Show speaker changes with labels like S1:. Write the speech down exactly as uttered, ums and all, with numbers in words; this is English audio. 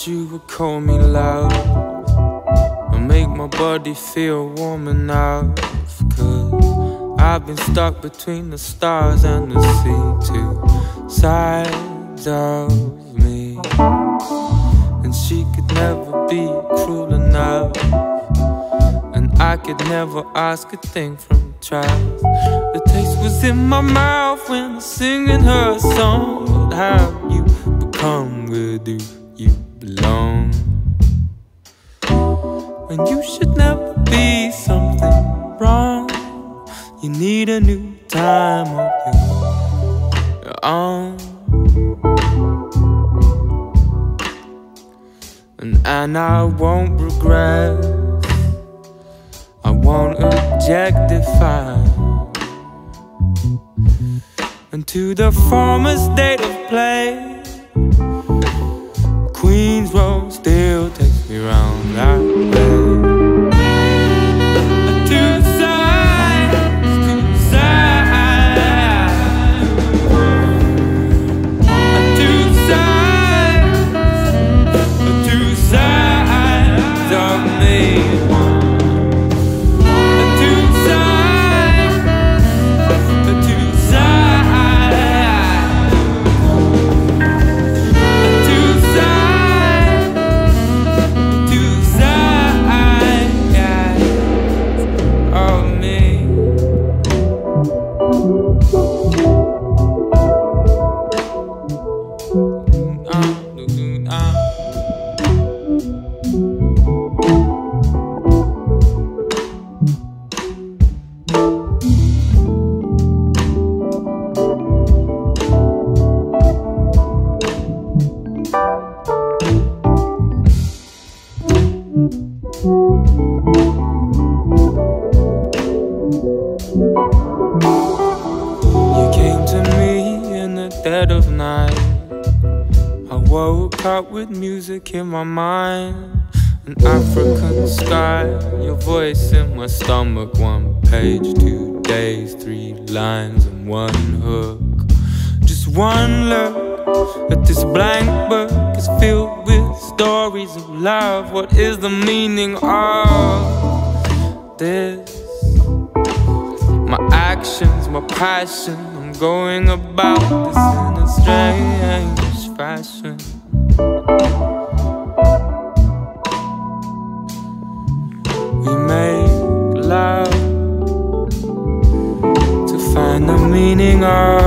S1: wish you would call me love and make my body feel warm enough. Cause I've been stuck between the stars and the sea, two sides of me. And she could never be cruel enough, and I could never ask a thing from a child. The taste was in my mouth when I was singing her song. But how you become, where do you belong? When you should never be something wrong, you need a new time of your own. And, and I won't regret, I won't objectify. And to the former state of play, Queen's Road still takes me round that way. Two sides, two sides, two sides, two sides of me. Dead of night, I woke up with music in my mind, an African sky, your voice in my stomach. One page, two days, three lines and one hook. Just one look at this blank book is filled with stories of love. What is the meaning of this? My actions, my passion, going about this in a strange fashion. We make love to find the meaning of